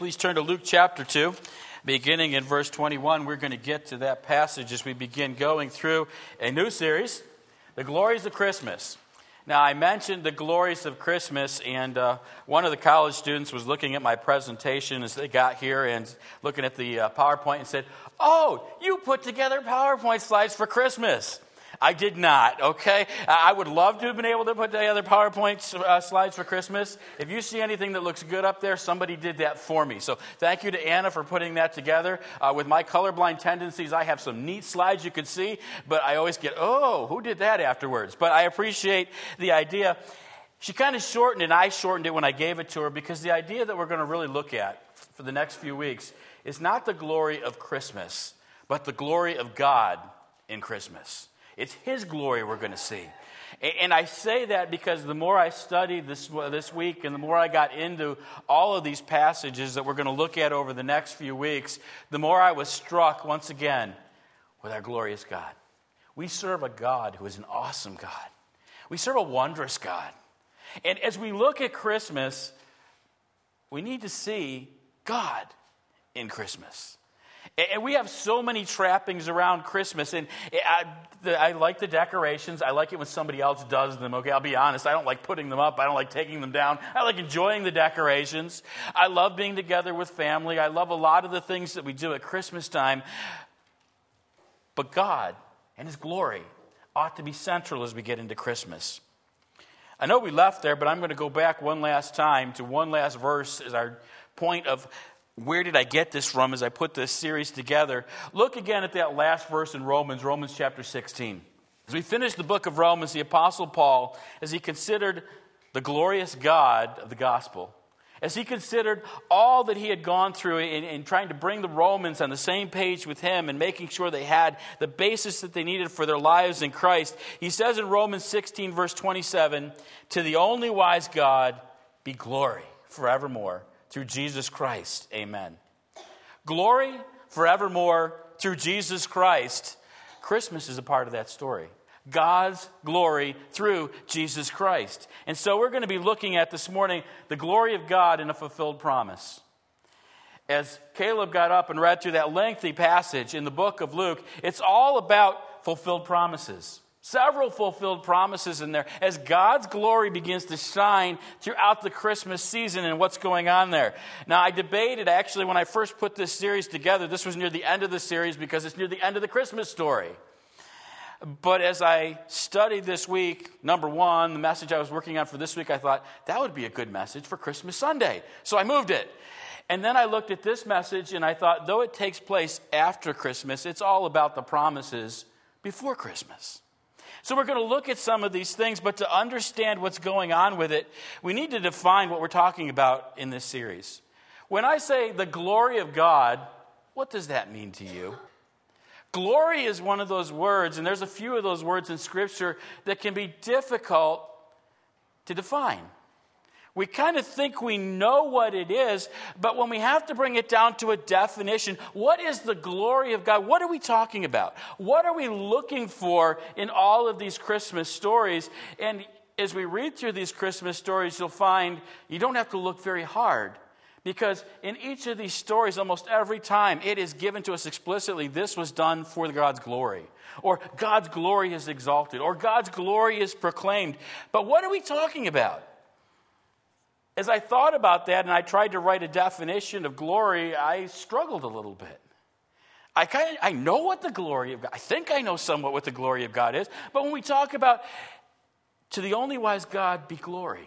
Please turn to Luke chapter 2, beginning in verse 21. We're going to get to that passage as we begin going through a new series, The Glories of Christmas. Now, I mentioned the glories of Christmas, and one of the college students was looking at my presentation as they got here and looking at the PowerPoint and said, "Oh, you put together PowerPoint slides for Christmas." I did not, okay? I would love to have been able to put together PowerPoint slides for Christmas. If you see anything that looks good up there, somebody did that for me. So thank you to Anna for putting that together. With my colorblind tendencies, I have some neat slides you could see, but I always get, oh, who did that afterwards? But I appreciate the idea. She kind of shortened it, and I shortened it when I gave it to her, because the idea that we're going to really look at for the next few weeks is not the glory of Christmas, but the glory of God in Christmas. It's His glory we're going to see. And I say that because the more I studied this week and the more I got into all of these passages that we're going to look at over the next few weeks, the more I was struck once again with our glorious God. We serve a God who is an awesome God. We serve a wondrous God. And as we look at Christmas, we need to see God in Christmas. And we have so many trappings around Christmas, and I like the decorations. I like it when somebody else does them, okay? I'll be honest, I don't like putting them up. I don't like taking them down. I like enjoying the decorations. I love being together with family. I love a lot of the things that we do at Christmas time. But God and His glory ought to be central as we get into Christmas. I know we left there, but I'm going to go back one last time to one last verse as our point of where did I get this from as I put this series together. Look again at that last verse in Romans chapter 16. As we finish the book of Romans, the Apostle Paul, as he considered the glorious God of the gospel, as he considered all that he had gone through in trying to bring the Romans on the same page with him and making sure they had the basis that they needed for their lives in Christ, he says in Romans 16, verse 27, "To the only wise God be glory forevermore, through Jesus Christ, amen." Glory forevermore through Jesus Christ. Christmas is a part of that story. God's glory through Jesus Christ. And so we're going to be looking at this morning the glory of God in a fulfilled promise. As Caleb got up and read through that lengthy passage in the book of Luke, it's all about fulfilled promises. Several fulfilled promises in there as God's glory begins to shine throughout the Christmas season and what's going on there. Now, I debated, actually, when I first put this series together, this was near the end of the series because it's near the end of the Christmas story. But as I studied this week, number one, the message I was working on for this week, I thought, that would be a good message for Christmas Sunday. So I moved it. And then I looked at this message and I thought, though it takes place after Christmas, it's all about the promises before Christmas. So we're going to look at some of these things, but to understand what's going on with it, we need to define what we're talking about in this series. When I say the glory of God, what does that mean to you? Glory is one of those words, and there's a few of those words in Scripture that can be difficult to define. We kind of think we know what it is, but when we have to bring it down to a definition, what is the glory of God? What are we talking about? What are we looking for in all of these Christmas stories? And as we read through these Christmas stories, you'll find you don't have to look very hard, because in each of these stories, almost every time, it is given to us explicitly, this was done for God's glory, or God's glory is exalted, or God's glory is proclaimed. But what are we talking about? As I thought about that and I tried to write a definition of glory, I struggled a little bit. I know what the glory of God, I think I know somewhat what the glory of God is, but when we talk about to the only wise God be glory.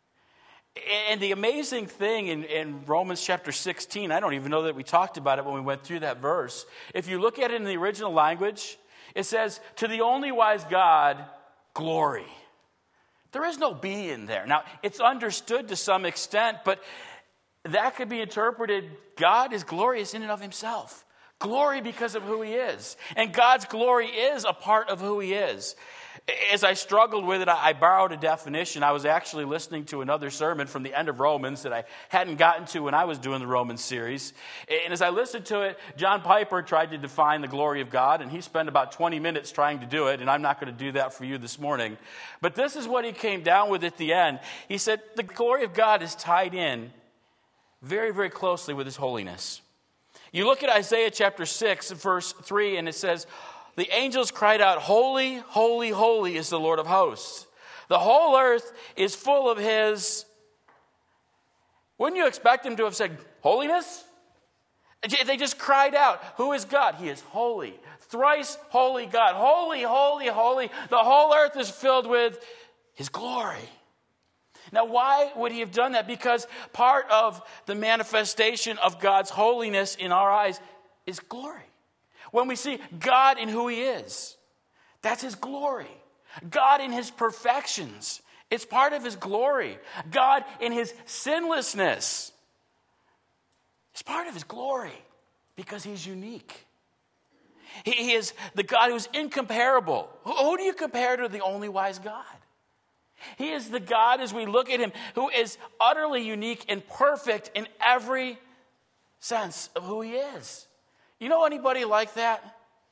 And the amazing thing in Romans chapter 16, I don't even know that we talked about it when we went through that verse. If you look at it in the original language, it says, to the only wise God, glory. There is no be in there. Now, it's understood to some extent, but that could be interpreted, God is glorious in and of Himself. Glory because of who He is. And God's glory is a part of who He is. As I struggled with it, I borrowed a definition. I was actually listening to another sermon from the end of Romans that I hadn't gotten to when I was doing the Romans series. And as I listened to it, John Piper tried to define the glory of God, and he spent about 20 minutes trying to do it, and I'm not going to do that for you this morning. But this is what he came down with at the end. He said, the glory of God is tied in very, very closely with his holiness. You look at Isaiah chapter 6, verse 3, and it says, the angels cried out, holy, holy, holy is the Lord of hosts. The whole earth is full of his... Wouldn't you expect him to have said, holiness? They just cried out, who is God? He is holy. Thrice holy God. Holy, holy, holy. The whole earth is filled with his glory. Now, why would he have done that? Because part of the manifestation of God's holiness in our eyes is glory. When we see God in who he is, that's his glory. God in his perfections, it's part of his glory. God in his sinlessness, it's part of his glory because he's unique. He is the God who's incomparable. Who do you compare to the only wise God? He is the God, as we look at him, who is utterly unique and perfect in every sense of who he is. You know anybody like that?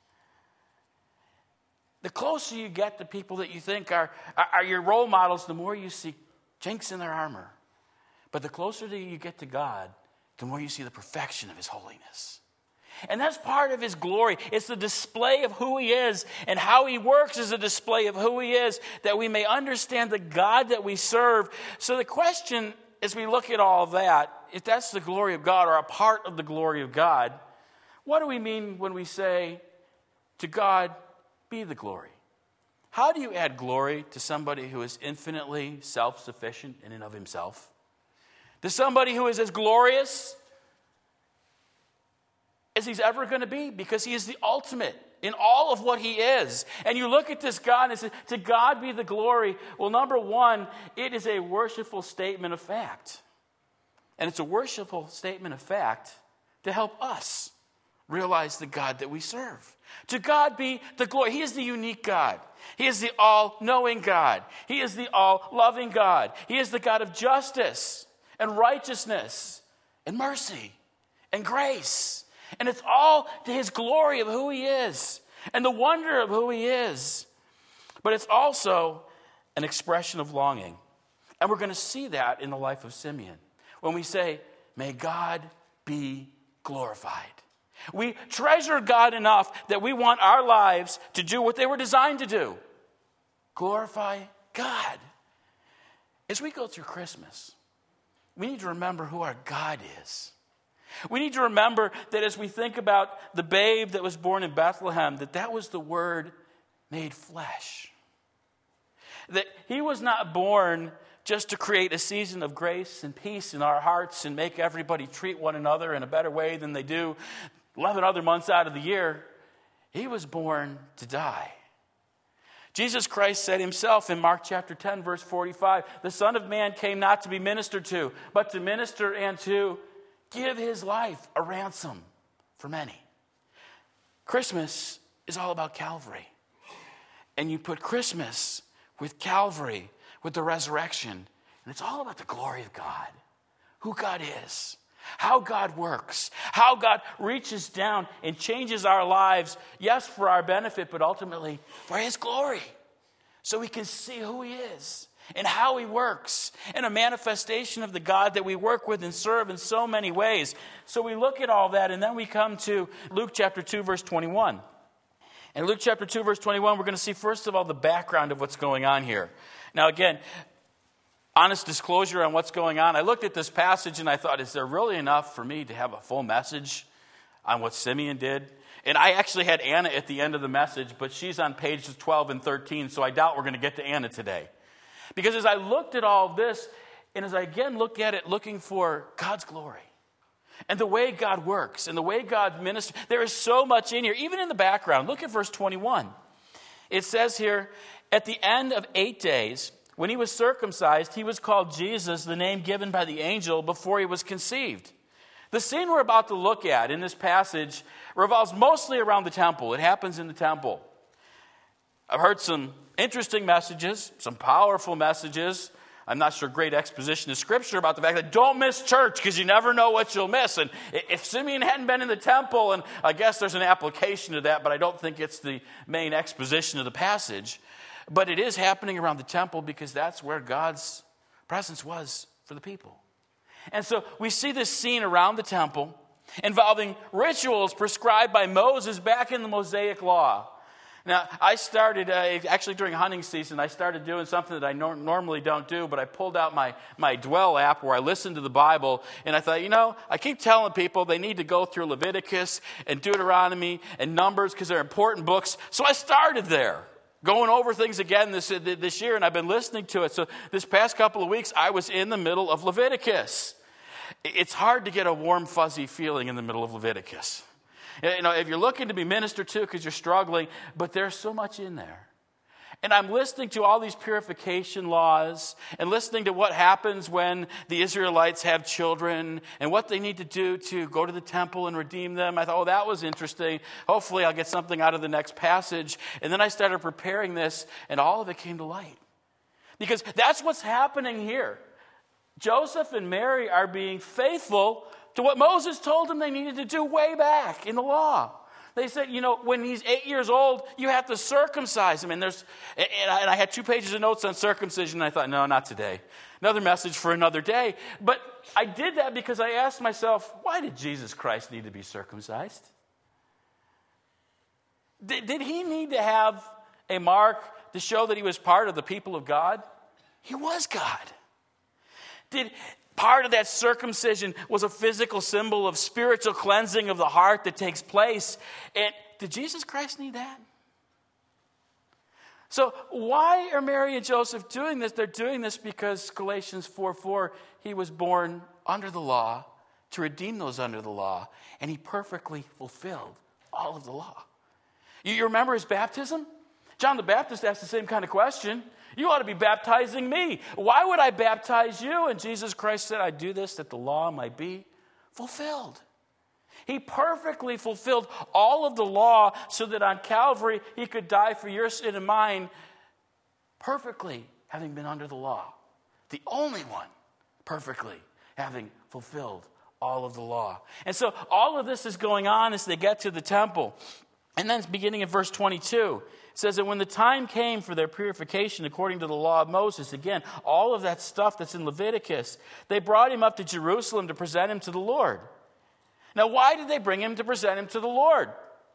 The closer you get to people that you think are your role models, the more you see chinks in their armor. But the closer that you get to God, the more you see the perfection of his holiness. And that's part of his glory. It's the display of who he is, and how he works is a display of who he is, that we may understand the God that we serve. So the question, as we look at all of that, if that's the glory of God or a part of the glory of God, what do we mean when we say, to God be the glory? How do you add glory to somebody who is infinitely self-sufficient in and of himself? To somebody who is as glorious as he's ever going to be, because he is the ultimate in all of what he is. And you look at this God and say, to God be the glory. Well, number one, it is a worshipful statement of fact. And it's a worshipful statement of fact to help us realize the God that we serve. To God be the glory. He is the unique God. He is the all-knowing God. He is the all-loving God. He is the God of justice and righteousness and mercy and grace. And it's all to his glory of who he is and the wonder of who he is. But it's also an expression of longing. And we're going to see that in the life of Simeon when we say, may God be glorified. We treasure God enough that we want our lives to do what they were designed to do. Glorify God. As we go through Christmas, we need to remember who our God is. We need to remember that as we think about the babe that was born in Bethlehem, that was the Word made flesh. That he was not born just to create a season of grace and peace in our hearts and make everybody treat one another in a better way than they do 11 other months out of the year. He was born to die. Jesus Christ said himself in Mark chapter 10, verse 45, the Son of Man came not to be ministered to, but to minister and to give his life a ransom for many. Christmas is all about Calvary. And you put Christmas with Calvary, with the resurrection, and it's all about the glory of God, who God is, how God works, how God reaches down and changes our lives, yes, for our benefit, but ultimately for his glory, so we can see who he is and how he works, and a manifestation of the God that we work with and serve in so many ways. So we look at all that, and then we come to Luke chapter 2, verse 21. In Luke chapter 2, verse 21, we're going to see, first of all, the background of what's going on here. Now, again, honest disclosure on what's going on. I looked at this passage and I thought, is there really enough for me to have a full message on what Simeon did? And I actually had Anna at the end of the message, but she's on pages 12 and 13, so I doubt we're going to get to Anna today. Because as I looked at all of this, and as I again look at it, looking for God's glory, and the way God works, and the way God ministers, there is so much in here, even in the background. Look at verse 21. It says here, at the end of 8 days, when he was circumcised, he was called Jesus, the name given by the angel before he was conceived. The scene we're about to look at in this passage revolves mostly around the temple. It happens in the temple. I've heard some interesting messages, some powerful messages. I'm not sure great exposition of Scripture about the fact that don't miss church because you never know what you'll miss. And if Simeon hadn't been in the temple, and I guess there's an application to that, but I don't think it's the main exposition of the passage. But it is happening around the temple because that's where God's presence was for the people. And so we see this scene around the temple involving rituals prescribed by Moses back in the Mosaic Law. Now, I started, actually during hunting season, I started doing something that I normally don't do, but I pulled out my Dwell app where I listen to the Bible, and I thought, I keep telling people they need to go through Leviticus and Deuteronomy and Numbers because they're important books. So I started there, going over things again this year, and I've been listening to it. So this past couple of weeks, I was in the middle of Leviticus. It's hard to get a warm, fuzzy feeling in the middle of Leviticus. If you're looking to be ministered to because you're struggling, but there's so much in there. And I'm listening to all these purification laws and listening to what happens when the Israelites have children and what they need to do to go to the temple and redeem them. I thought, that was interesting. Hopefully I'll get something out of the next passage. And then I started preparing this, and all of it came to light. Because that's what's happening here. Joseph and Mary are being faithful to what Moses told them they needed to do way back in the law. They said, when he's 8 years old, you have to circumcise him. And I had 2 pages of notes on circumcision, and I thought, no, not today. Another message for another day. But I did that because I asked myself, why did Jesus Christ need to be circumcised? Did he need to have a mark to show that he was part of the people of God? He was God. Part of that circumcision was a physical symbol of spiritual cleansing of the heart that takes place. And did Jesus Christ need that? So why are Mary and Joseph doing this? They're doing this because Galatians 4:4, he was born under the law to redeem those under the law. And he perfectly fulfilled all of the law. You remember his baptism? John the Baptist asked the same kind of question. You ought to be baptizing me. Why would I baptize you? And Jesus Christ said, I do this that the law might be fulfilled. He perfectly fulfilled all of the law so that on Calvary he could die for your sin and mine, perfectly having been under the law. The only one perfectly having fulfilled all of the law. And so all of this is going on as they get to the temple. And then beginning in verse 22, it says that when the time came for their purification according to the law of Moses, again, all of that stuff that's in Leviticus, they brought him up to Jerusalem to present him to the Lord. Now, why did they bring him to present him to the Lord?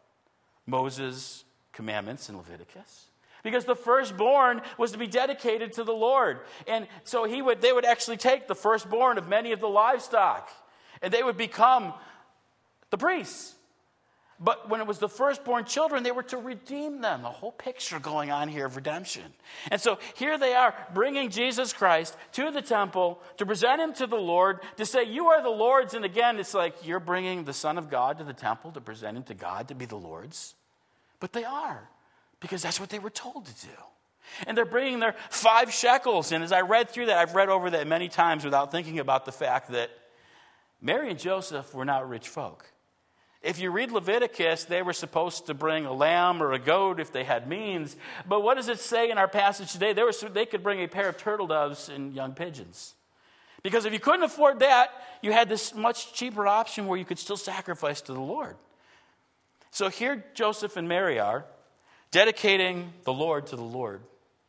Moses' commandments in Leviticus. Because the firstborn was to be dedicated to the Lord. And so they would actually take the firstborn of many of the livestock, and they would become the priests. But when it was the firstborn children, they were to redeem them. A whole picture going on here of redemption. And so here they are, bringing Jesus Christ to the temple to present him to the Lord, to say, you are the Lord's. And again, it's like you're bringing the Son of God to the temple to present him to God to be the Lord's. But they are, because that's what they were told to do. And they're bringing their 5 shekels. And as I read through that, I've read over that many times without thinking about the fact that Mary and Joseph were not rich folk. If you read Leviticus, they were supposed to bring a lamb or a goat if they had means. But what does it say in our passage today? They could bring a pair of turtle doves and young pigeons. Because if you couldn't afford that, you had this much cheaper option where you could still sacrifice to the Lord. So here Joseph and Mary are, dedicating the Lord to the Lord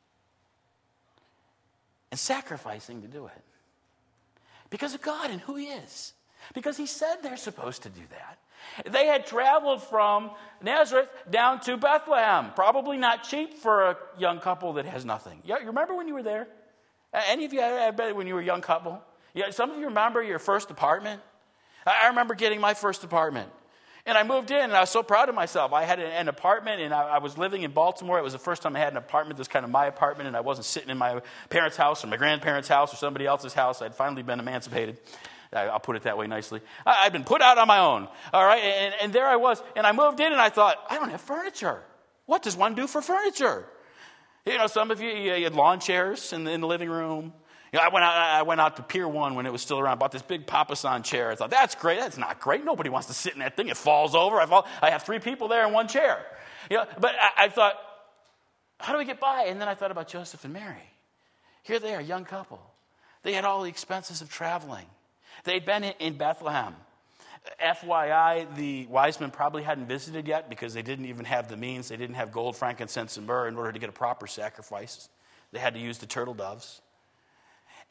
and sacrificing to do it. Because of God and who he is. Because he said they're supposed to do that. They had traveled from Nazareth down to Bethlehem. Probably not cheap for a young couple that has nothing. You remember when you were there? Any of you, I bet, when you were a young couple? Yeah, some of you remember your first apartment? I remember getting my first apartment. And I moved in, and I was so proud of myself. I had an apartment, and I was living in Baltimore. It was the first time I had an apartment that was kind of my apartment, and I wasn't sitting in my parents' house or my grandparents' house or somebody else's house. I'd finally been emancipated. I'll put it that way nicely. I'd been put out on my own, all right? And there I was, and I moved in, and I thought, I don't have furniture. What does one do for furniture? Some of you had lawn chairs in the living room. I went out to Pier 1 when it was still around, bought this big Papasan chair. I thought, that's great. That's not great. Nobody wants to sit in that thing. It falls over. I have 3 people there in one chair. But I thought, how do we get by? And then I thought about Joseph and Mary. Here they are, a young couple. They had all the expenses of traveling. They'd been in Bethlehem. FYI, the wise men probably hadn't visited yet because they didn't even have the means. They didn't have gold, frankincense, and myrrh in order to get a proper sacrifice. They had to use the turtle doves.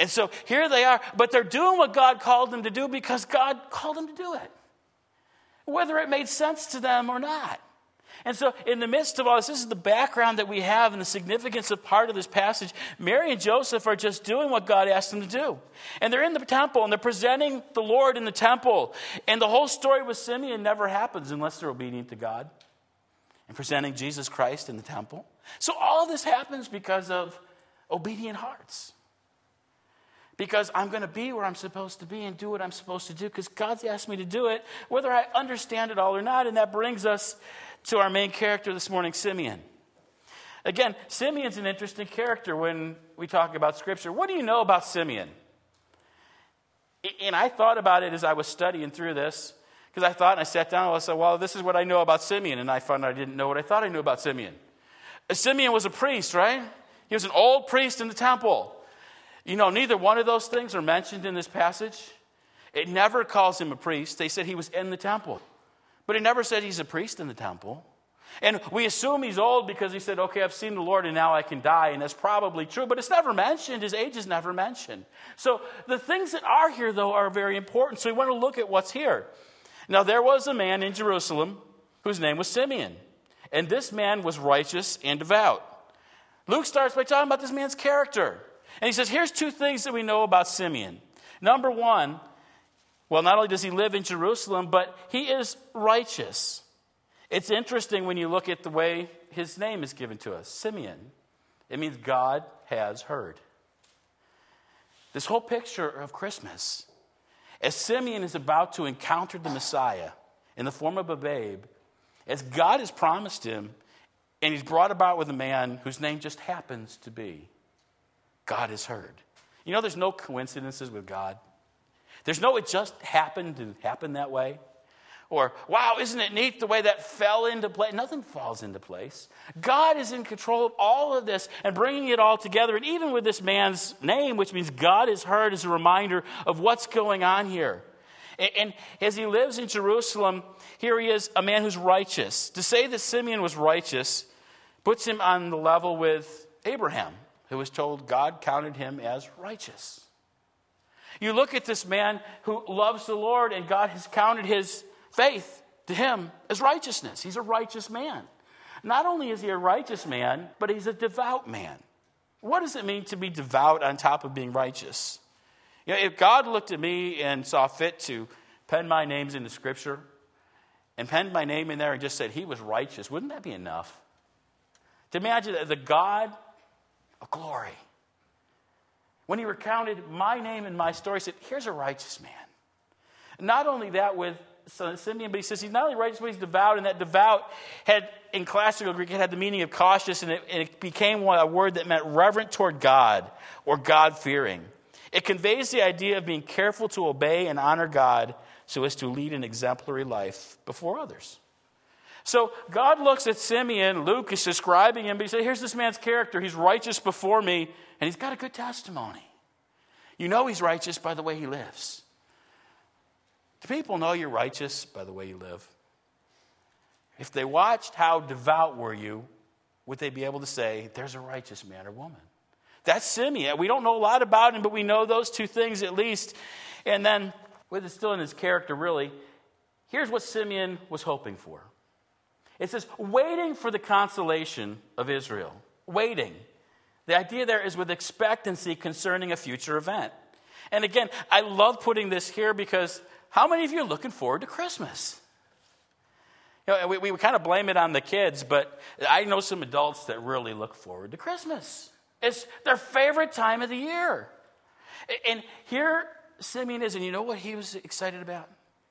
And so here they are, but they're doing what God called them to do because God called them to do it, whether it made sense to them or not. And so in the midst of all this is the background that we have and the significance of part of this passage. Mary and Joseph are just doing what God asked them to do. And they're in the temple, and they're presenting the Lord in the temple. And the whole story with Simeon never happens unless they're obedient to God and presenting Jesus Christ in the temple. So all this happens because of obedient hearts. Because I'm going to be where I'm supposed to be and do what I'm supposed to do because God's asked me to do it, whether I understand it all or not. And that brings us to our main character this morning, Simeon. Again, Simeon's an interesting character when we talk about Scripture. What do you know about Simeon? And I thought about it as I was studying through this, because I thought, and I sat down and I said, well, this is what I know about Simeon. And I found I didn't know what I thought I knew about Simeon. Simeon was a priest, right? He was an old priest in the temple. You know, neither one of those things are mentioned in this passage. It never calls him a priest. They said he was in the temple. But it never said he's a priest in the temple. And we assume he's old because he said, okay, I've seen the Lord and now I can die. And that's probably true, but it's never mentioned. His age is never mentioned. So the things that are here, though, are very important. So we want to look at what's here. Now, there was a man in Jerusalem whose name was Simeon. And this man was righteous and devout. Luke starts by talking about this man's character. And he says, here's two things that we know about Simeon. Number one, well, not only does he live in Jerusalem, but he is righteous. It's interesting when you look at the way his name is given to us, Simeon. It means God has heard. This whole picture of Christmas, as Simeon is about to encounter the Messiah in the form of a babe, as God has promised him, and he's brought about with a man whose name just happens to be God has heard. You know, there's no coincidences with God. There's no, it just happened to happen that way. Or, wow, isn't it neat the way that fell into place? Nothing falls into place. God is in control of all of this and bringing it all together. And even with this man's name, which means God is heard, is a reminder of what's going on here. And as he lives in Jerusalem, here he is, a man who's righteous. To say that Simeon was righteous puts him on the level with Abraham, who was told God counted him as righteous. You look at this man who loves the Lord, and God has counted his faith to him as righteousness. He's a righteous man. Not only is he a righteous man, but he's a devout man. What does it mean to be devout on top of being righteous? You know, if God looked at me and saw fit to pen my names into Scripture and penned my name in there and just said he was righteous, wouldn't that be enough? To imagine that the God of glory, when he recounted my name and my story, he said, here's a righteous man. Not only that with Simeon, but he says he's not only righteous, but he's devout. And that devout had, in classical Greek, it had the meaning of cautious, and it became a word that meant reverent toward God or God-fearing. It conveys the idea of being careful to obey and honor God so as to lead an exemplary life before others. So God looks at Simeon. Luke is describing him, but he said, here's this man's character. He's righteous before me, and he's got a good testimony. You know he's righteous by the way he lives. Do people know you're righteous by the way you live? If they watched how devout were you, would they be able to say, there's a righteous man or woman? That's Simeon. We don't know a lot about him, but we know those two things at least. And then, with it still in his character, really, here's what Simeon was hoping for. It says, waiting for the consolation of Israel. Waiting. The idea there is with expectancy concerning a future event. And again, I love putting this here because how many of you are looking forward to Christmas? You know, we kind of blame it on the kids, but I know some adults that really look forward to Christmas. It's their favorite time of the year. And here Simeon is, and you know what he was excited about?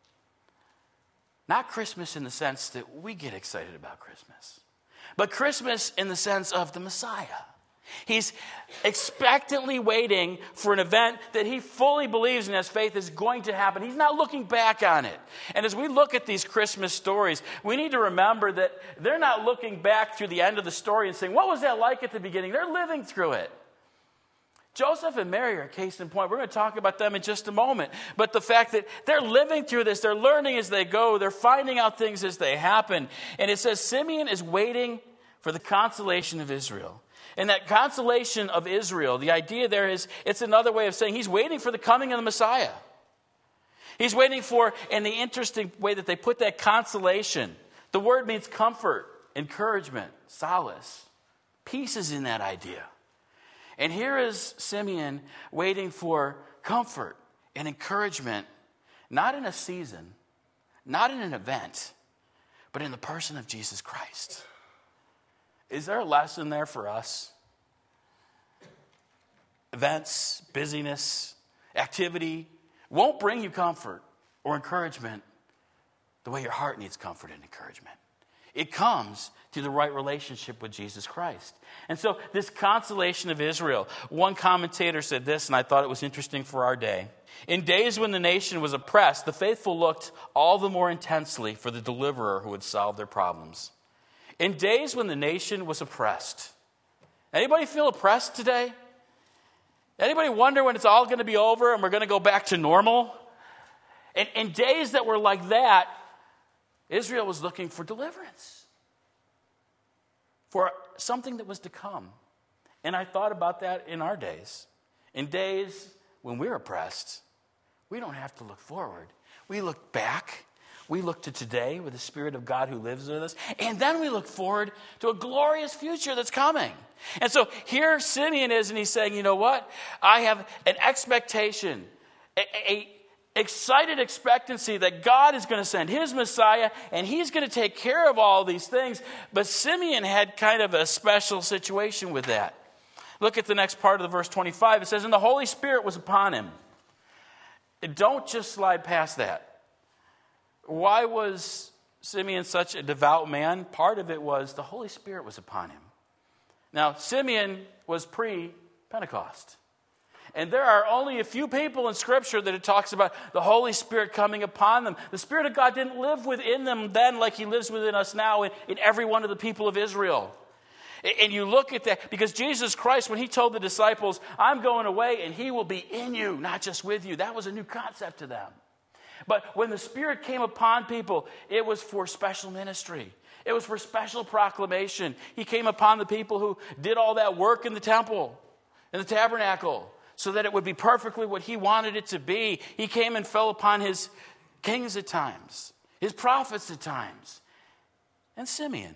Not Christmas in the sense that we get excited about Christmas, but Christmas in the sense of the Messiah. He's expectantly waiting for an event that he fully believes and has faith is going to happen. He's not looking back on it. And as we look at these Christmas stories, we need to remember that they're not looking back through the end of the story and saying, what was that like at the beginning? They're living through it. Joseph and Mary are a case in point. We're going to talk about them in just a moment. But the fact that they're living through this, they're learning as they go, they're finding out things as they happen. And it says Simeon is waiting for the consolation of Israel. And that consolation of Israel, the idea there is, it's another way of saying he's waiting for the coming of the Messiah. He's waiting for, and the interesting way that they put that consolation, the word means comfort, encouragement, solace. Peace is in that idea. And here is Simeon waiting for comfort and encouragement, not in a season, not in an event, but in the person of Jesus Christ. Is there a lesson there for us? Events, busyness, activity won't bring you comfort or encouragement the way your heart needs comfort and encouragement. It comes through the right relationship with Jesus Christ. And so this consolation of Israel, one commentator said this, and I thought it was interesting for our day. In days when the nation was oppressed, the faithful looked all the more intensely for the deliverer who would solve their problems. In days when the nation was oppressed. Anybody feel oppressed today? Anybody wonder when it's all going to be over and we're going to go back to normal? In days that were like that, Israel was looking for deliverance, for something that was to come. And I thought about that in our days. In days when we're oppressed, we don't have to look forward. We look back. We look to today with the Spirit of God who lives in us. And then we look forward to a glorious future that's coming. And so here Simeon is, and he's saying, you know what? I have an expectation, a excited expectancy that God is going to send his Messiah, and he's going to take care of all these things. But Simeon had kind of a special situation with that. Look at the next part of the verse 25. It says, and the Holy Spirit was upon him. Don't just slide past that. Why was Simeon such a devout man? Part of it was the Holy Spirit was upon him. Now, Simeon was pre-Pentecost. And there are only a few people in Scripture that it talks about the Holy Spirit coming upon them. The Spirit of God didn't live within them then like he lives within us now in every one of the people of Israel. And you look at that, because Jesus Christ, when he told the disciples, I'm going away and he will be in you, not just with you, that was a new concept to them. But when the Spirit came upon people, it was for special ministry. It was for special proclamation. He came upon the people who did all that work in the temple, in the tabernacle, so that it would be perfectly what he wanted it to be. He came and fell upon his kings at times, his prophets at times. And Simeon,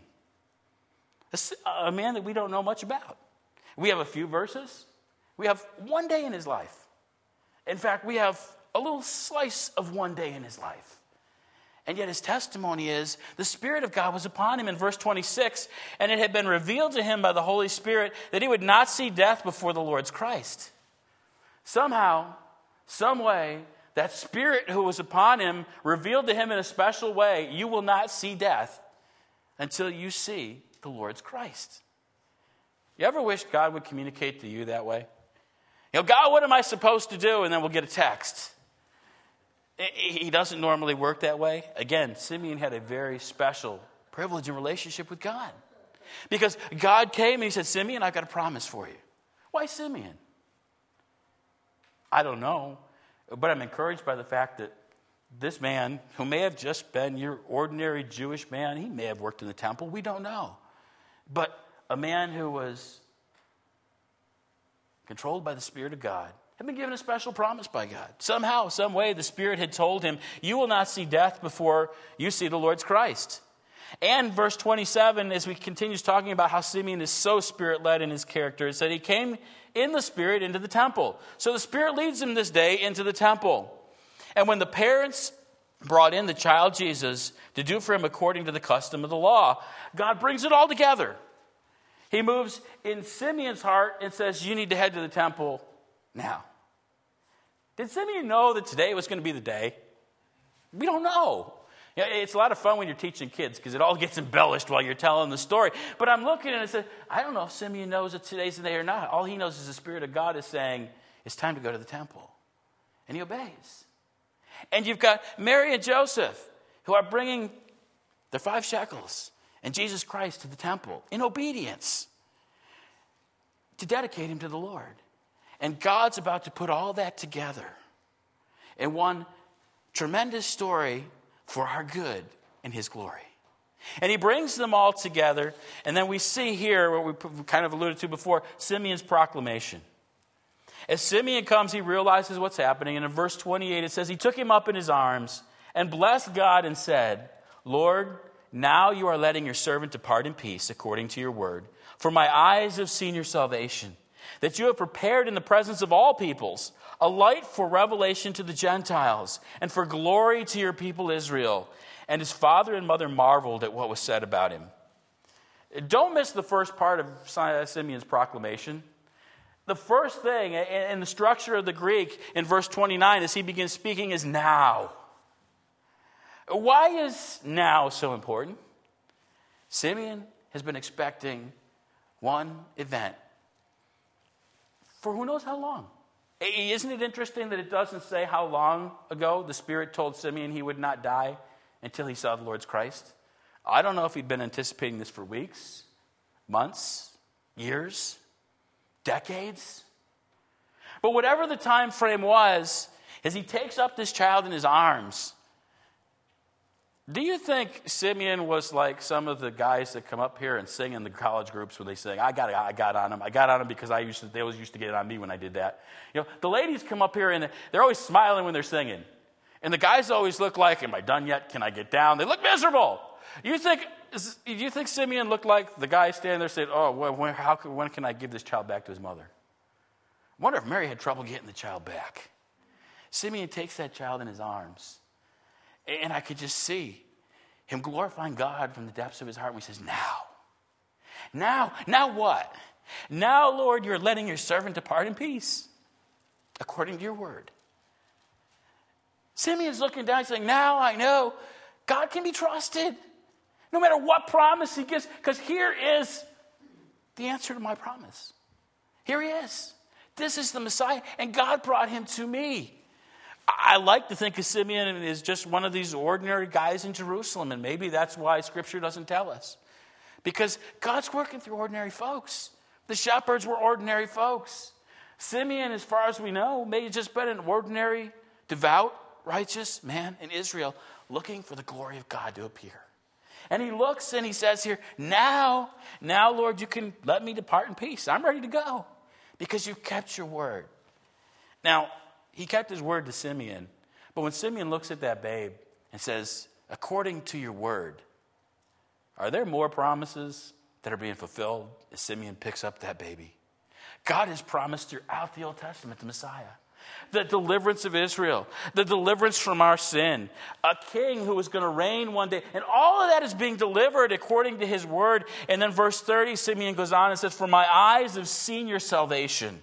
a man that we don't know much about. We have a few verses. We have one day in his life. In fact, we have a little slice of one day in his life. And yet his testimony is the Spirit of God was upon him in verse 26, and it had been revealed to him by the Holy Spirit that he would not see death before the Lord's Christ. Somehow, some way, that Spirit who was upon him revealed to him in a special way, you will not see death until you see the Lord's Christ. You ever wish God would communicate to you that way? You know, God, what am I supposed to do? And then we'll get a text. He doesn't normally work that way. Again, Simeon had a very special privilege and relationship with God. Because God came and he said, Simeon, I've got a promise for you. Why Simeon? I don't know. But I'm encouraged by the fact that this man, who may have just been your ordinary Jewish man, he may have worked in the temple, we don't know. But a man who was controlled by the Spirit of God, had been given a special promise by God. Somehow, some way, the Spirit had told him, you will not see death before you see the Lord's Christ. And verse 27, as we continue talking about how Simeon is so Spirit-led in his character, it said he came in the Spirit into the temple. So the Spirit leads him this day into the temple. And when the parents brought in the child Jesus to do for him according to the custom of the law, God brings it all together. He moves in Simeon's heart and says, you need to head to the temple now. Did Simeon know that today was going to be the day? We don't know. You know, it's a lot of fun when you're teaching kids because it all gets embellished while you're telling the story. But I'm looking and I said, I don't know if Simeon knows that today's the day or not. All he knows is the Spirit of God is saying, it's time to go to the temple. And he obeys. And you've got Mary and Joseph who are bringing their 5 shekels and Jesus Christ to the temple in obedience to dedicate him to the Lord. And God's about to put all that together in one tremendous story for our good and his glory. And he brings them all together. And then we see here, what we kind of alluded to before, Simeon's proclamation. As Simeon comes, he realizes what's happening. And in verse 28, it says, he took him up in his arms and blessed God and said, Lord, now you are letting your servant depart in peace according to your word. For my eyes have seen your salvation, that you have prepared in the presence of all peoples a light for revelation to the Gentiles and for glory to your people Israel. And his father and mother marveled at what was said about him. Don't miss the first part of Simeon's proclamation. The first thing in the structure of the Greek in verse 29 as he begins speaking is now. Why is now so important? Simeon has been expecting one event for who knows how long. Isn't it interesting that it doesn't say how long ago the Spirit told Simeon he would not die until he saw the Lord's Christ? I don't know if he'd been anticipating this for weeks, months, years, decades. But whatever the time frame was, as he takes up this child in his arms, do you think Simeon was like some of the guys that come up here and sing in the college groups when they sing, I got on him. I got on him because they always used to get it on me when I did that. You know, the ladies come up here and they're always smiling when they're singing. And the guys always look like, am I done yet? Can I get down? They look miserable. Do you think Simeon looked like the guy standing there saying, oh, when can I give this child back to his mother? I wonder if Mary had trouble getting the child back. Simeon takes that child in his arms. And I could just see him glorifying God from the depths of his heart when he says, now what? Now, Lord, you're letting your servant depart in peace, according to your word. Simeon's looking down, saying, now I know God can be trusted, no matter what promise he gives, because here is the answer to my promise. Here he is. This is the Messiah, and God brought him to me. I like to think of Simeon as just one of these ordinary guys in Jerusalem, and maybe that's why Scripture doesn't tell us. Because God's working through ordinary folks. The shepherds were ordinary folks. Simeon, as far as we know, may have just been an ordinary, devout, righteous man in Israel looking for the glory of God to appear. And he looks and he says here, now, Lord, you can let me depart in peace. I'm ready to go because you've kept your word. Now, he kept his word to Simeon. But when Simeon looks at that babe and says, according to your word, are there more promises that are being fulfilled as Simeon picks up that baby? God has promised throughout the Old Testament the Messiah, the deliverance of Israel, the deliverance from our sin, a king who is going to reign one day. And all of that is being delivered according to his word. And then verse 30, Simeon goes on and says, for my eyes have seen your salvation.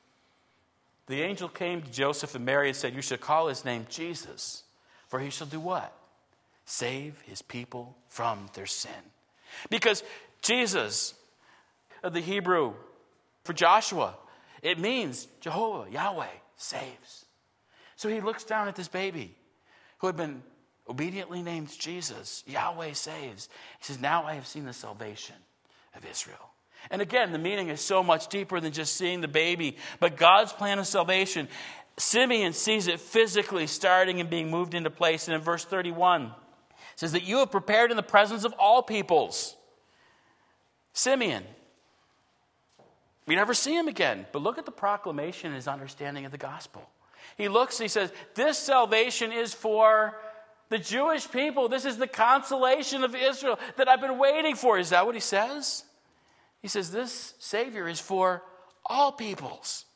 The angel came to Joseph and Mary and said, you shall call his name Jesus, for he shall do what? Save his people from their sin. Because Jesus, the Hebrew for Joshua, it means Jehovah, Yahweh, saves. So he looks down at this baby who had been obediently named Jesus. Yahweh saves. He says, now I have seen the salvation of Israel. And again, the meaning is so much deeper than just seeing the baby. But God's plan of salvation, Simeon sees it physically starting and being moved into place. And in verse 31, it says that you have prepared in the presence of all peoples. Simeon, we never see him again. But look at the proclamation and his understanding of the gospel. He looks and he says, this salvation is for the Jewish people. This is the consolation of Israel that I've been waiting for. Is that what he says? He says, this Savior is for all peoples.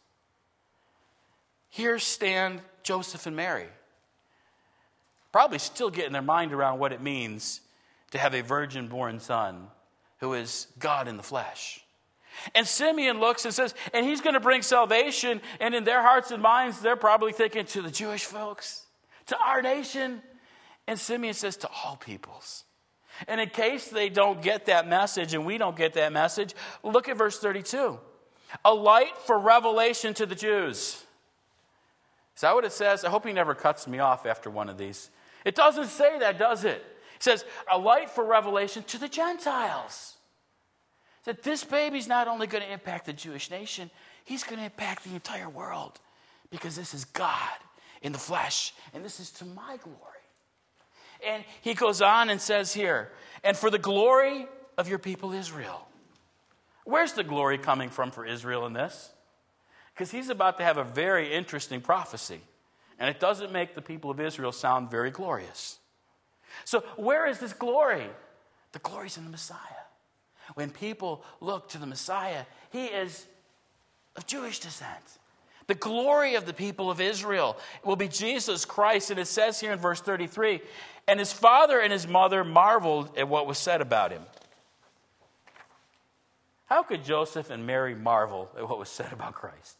Here stand Joseph and Mary, probably still getting their mind around what it means to have a virgin-born son who is God in the flesh. And Simeon looks and says, and he's going to bring salvation, and in their hearts and minds, they're probably thinking to the Jewish folks, to our nation. And Simeon says, to all peoples. And in case they don't get that message and we don't get that message, look at verse 32. A light for revelation to the Jews. Is that what it says? I hope he never cuts me off after one of these. It doesn't say that, does it? It says, a light for revelation to the Gentiles. That this baby's not only going to impact the Jewish nation, he's going to impact the entire world. Because this is God in the flesh, and this is to my glory. And he goes on and says here, and for the glory of your people Israel. Where's the glory coming from for Israel in this? Because he's about to have a very interesting prophecy. And it doesn't make the people of Israel sound very glorious. So where is this glory? The glory's in the Messiah. When people look to the Messiah, he is of Jewish descent. The glory of the people of Israel will be Jesus Christ. And it says here in verse 33, and his father and his mother marveled at what was said about him. How could Joseph and Mary marvel at what was said about Christ?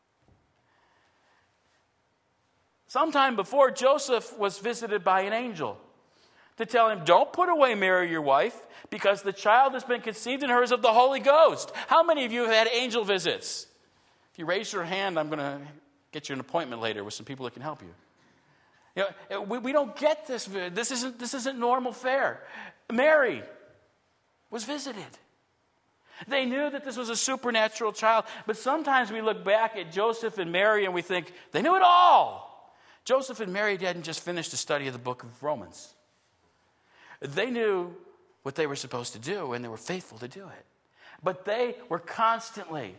Sometime before, Joseph was visited by an angel to tell him, don't put away Mary, your wife, because the child that's been conceived in her is of the Holy Ghost. How many of you have had angel visits? If you raise your hand, I'm going to get you an appointment later with some people that can help you. You know, we don't get this. This isn't normal fare. Mary was visited. They knew that this was a supernatural child, but sometimes we look back at Joseph and Mary and we think, they knew it all. Joseph and Mary hadn't just finished the study of the book of Romans. They knew what they were supposed to do, and they were faithful to do it. But they were constantly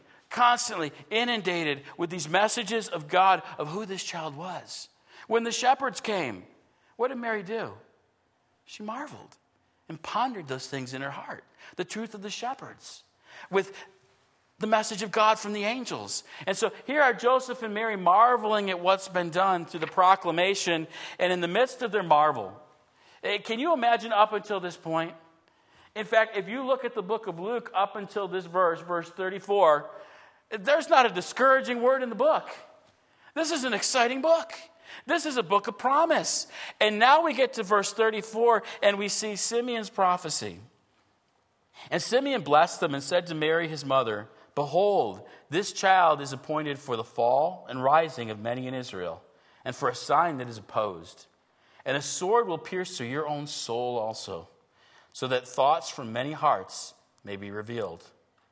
inundated with these messages of God, of who this child was. When the shepherds came, what did Mary do? She marveled and pondered those things in her heart. The truth of the shepherds with the message of God from the angels. And so here are Joseph and Mary marveling at what's been done through the proclamation. And in the midst of their marvel, can you imagine up until this point? In fact, if you look at the book of Luke up until this verse 34, there's not a discouraging word in the book. This is an exciting book. This is a book of promise. And now we get to verse 34 and we see Simeon's prophecy. And Simeon blessed them and said to Mary his mother, behold, this child is appointed for the fall and rising of many in Israel, and for a sign that is opposed. And a sword will pierce through your own soul also, so that thoughts from many hearts may be revealed.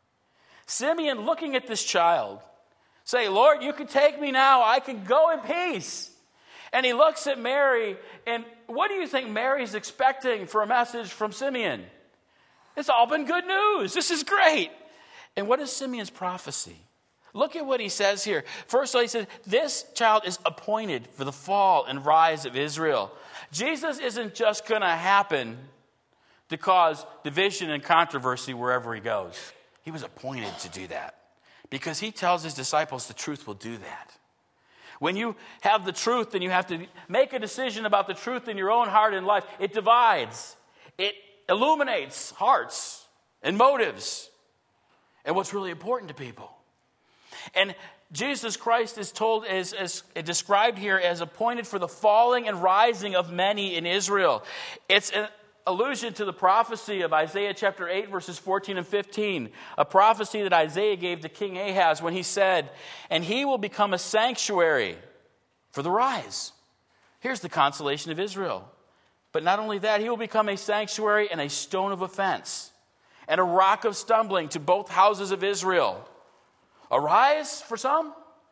Simeon, looking at this child, say, Lord, you can take me now. I can go in peace. And he looks at Mary, and what do you think Mary's expecting for a message from Simeon? It's all been good news. This is great. And what is Simeon's prophecy? Look at what he says here. First of all, he says, this child is appointed for the fall and rise of Israel. Jesus isn't just going to happen to cause division and controversy wherever he goes. He was appointed to do that because he tells his disciples the truth will do that. When you have the truth, then you have to make a decision about the truth in your own heart and life. It divides. It illuminates hearts and motives and what's really important to people. And Jesus Christ is told, as described here, as appointed for the falling and rising of many in Israel. It's an allusion to the prophecy of Isaiah chapter 8, verses 14 and 15. A prophecy that Isaiah gave to King Ahaz when he said, and he will become a sanctuary for the rise. Here's the consolation of Israel. But not only that, he will become a sanctuary and a stone of offense and a rock of stumbling to both houses of Israel. A rise for some,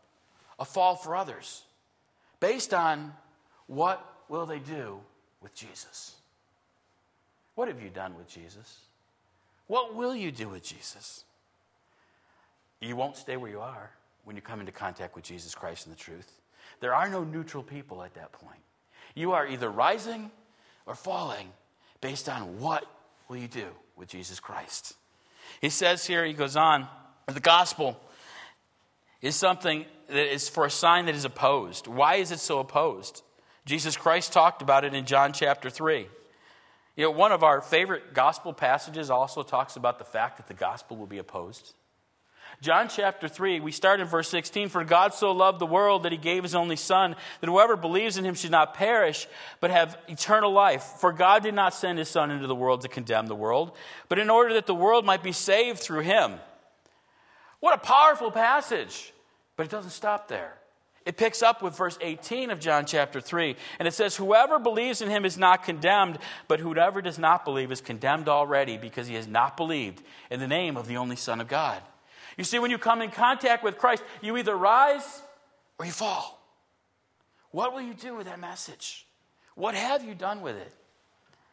a fall for others. Based on what will they do with Jesus? What have you done with Jesus? What will you do with Jesus? You won't stay where you are when you come into contact with Jesus Christ and the truth. There are no neutral people at that point. You are either rising or falling based on what will you do with Jesus Christ. He says here, he goes on, the gospel is something that is for a sign that is opposed. Why is it so opposed? Jesus Christ talked about it in John chapter 3. You know, one of our favorite gospel passages also talks about the fact that the gospel will be opposed. John chapter 3, we start in verse 16. For God so loved the world that he gave his only son, that whoever believes in him should not perish, but have eternal life. For God did not send his son into the world to condemn the world, but in order that the world might be saved through him. What a powerful passage. But it doesn't stop there. It picks up with verse 18 of John chapter 3. And it says, whoever believes in him is not condemned, but whoever does not believe is condemned already because he has not believed in the name of the only Son of God. You see, when you come in contact with Christ, you either rise or you fall. What will you do with that message? What have you done with it?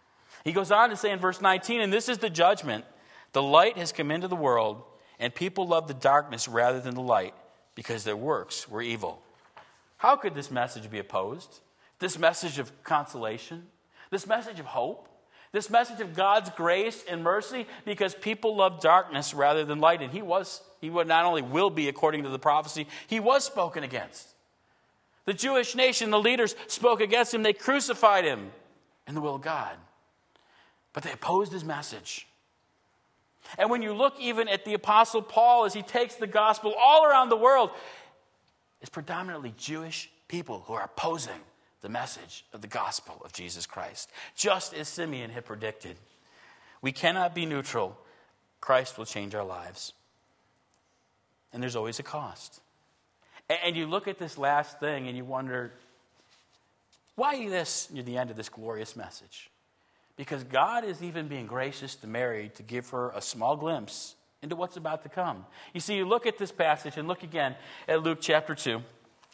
He goes on to say in verse 19, and this is the judgment. The light has come into the world, and people love the darkness rather than the light, because their works were evil. How could this message be opposed? This message of consolation? This message of hope? This message of God's grace and mercy? Because people love darkness rather than light. And he would not only will be, according to the prophecy, he was spoken against. The Jewish nation, the leaders spoke against him. They crucified him in the will of God. But they opposed his message. And when you look even at the Apostle Paul as he takes the gospel all around the world, it's predominantly Jewish people who are opposing the message of the gospel of Jesus Christ. Just as Simeon had predicted. We cannot be neutral. Christ will change our lives. And there's always a cost. And you look at this last thing and you wonder, why this near the end of this glorious message? Because God is even being gracious to Mary to give her a small glimpse into what's about to come. You see, you look at this passage and look again at Luke chapter 2.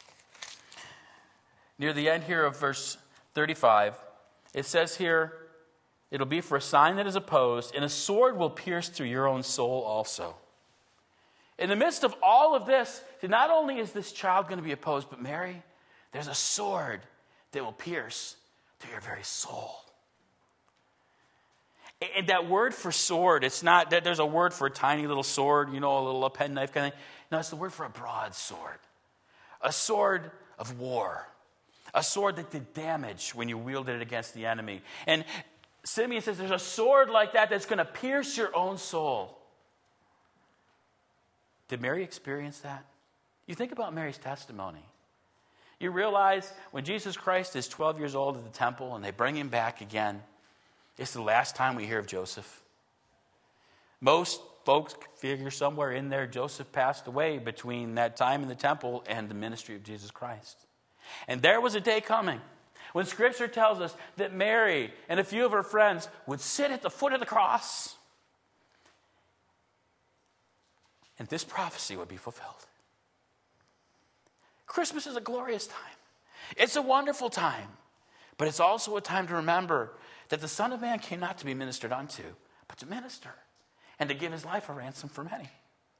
Near the end here of verse 35, it says here, it'll be for a sign that is opposed, and a sword will pierce through your own soul also. In the midst of all of this, not only is this child going to be opposed, but Mary, there's a sword that will pierce to your very soul. And that word for sword, it's not that there's a word for a tiny little sword, a little penknife kind of thing. No, it's the word for a broadsword. A sword of war. A sword that did damage when you wielded it against the enemy. And Simeon says there's a sword like that that's going to pierce your own soul. Did Mary experience that? You think about Mary's testimony. You realize when Jesus Christ is 12 years old at the temple and they bring him back again, it's the last time we hear of Joseph. Most folks figure somewhere in there Joseph passed away between that time in the temple and the ministry of Jesus Christ. And there was a day coming when Scripture tells us that Mary and a few of her friends would sit at the foot of the cross. And this prophecy would be fulfilled. Christmas is a glorious time. It's a wonderful time. But it's also a time to remember that the Son of Man came not to be ministered unto, but to minister and to give his life a ransom for many.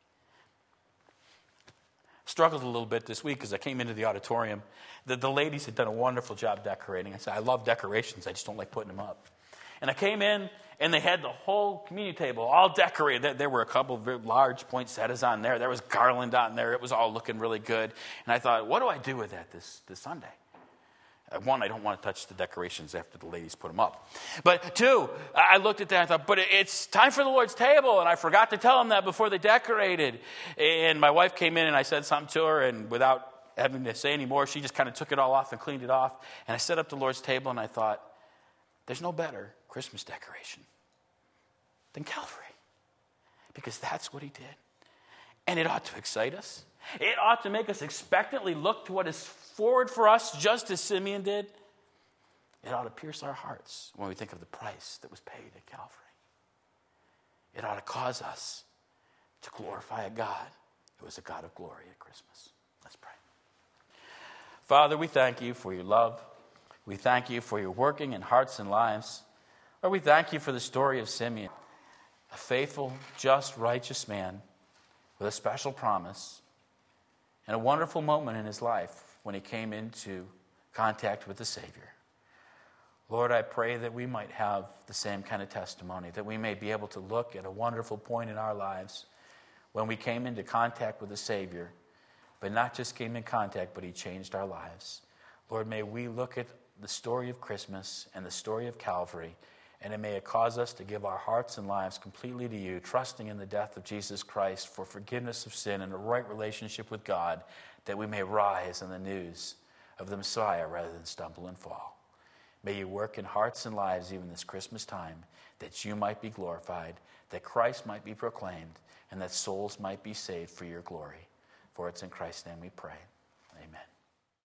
Struggled a little bit this week as I came into the auditorium. The ladies had done a wonderful job decorating. I said, I love decorations. I just don't like putting them up. And I came in, and they had the whole communion table all decorated. There were a couple of very large poinsettias on there. There was garland on there. It was all looking really good. And I thought, what do I do with that this Sunday? One, I don't want to touch the decorations after the ladies put them up. But two, I looked at that and I thought, but it's time for the Lord's table. And I forgot to tell them that before they decorated. And my wife came in and I said something to her. And without having to say any more, she just kind of took it all off and cleaned it off. And I set up the Lord's table and I thought, there's no better Christmas decoration than Calvary. Because that's what he did. And it ought to excite us. It ought to make us expectantly look to what is forward for us, just as Simeon did. It ought to pierce our hearts when we think of the price that was paid at Calvary. It ought to cause us to glorify a God who is a God of glory at Christmas. Let's pray. Father, we thank you for your love. We thank you for your working in hearts and lives. Lord, we thank you for the story of Simeon, a faithful, just, righteous man with a special promise and a wonderful moment in his life when he came into contact with the Savior. Lord, I pray that we might have the same kind of testimony, that we may be able to look at a wonderful point in our lives when we came into contact with the Savior, but not just came in contact, but he changed our lives. Lord, may we look at the story of Christmas and the story of Calvary, and it may cause us to give our hearts and lives completely to you, trusting in the death of Jesus Christ for forgiveness of sin and a right relationship with God, that we may rise in the news of the Messiah rather than stumble and fall. May you work in hearts and lives even this Christmas time, that you might be glorified, that Christ might be proclaimed, and that souls might be saved for your glory. For it's in Christ's name we pray. Amen.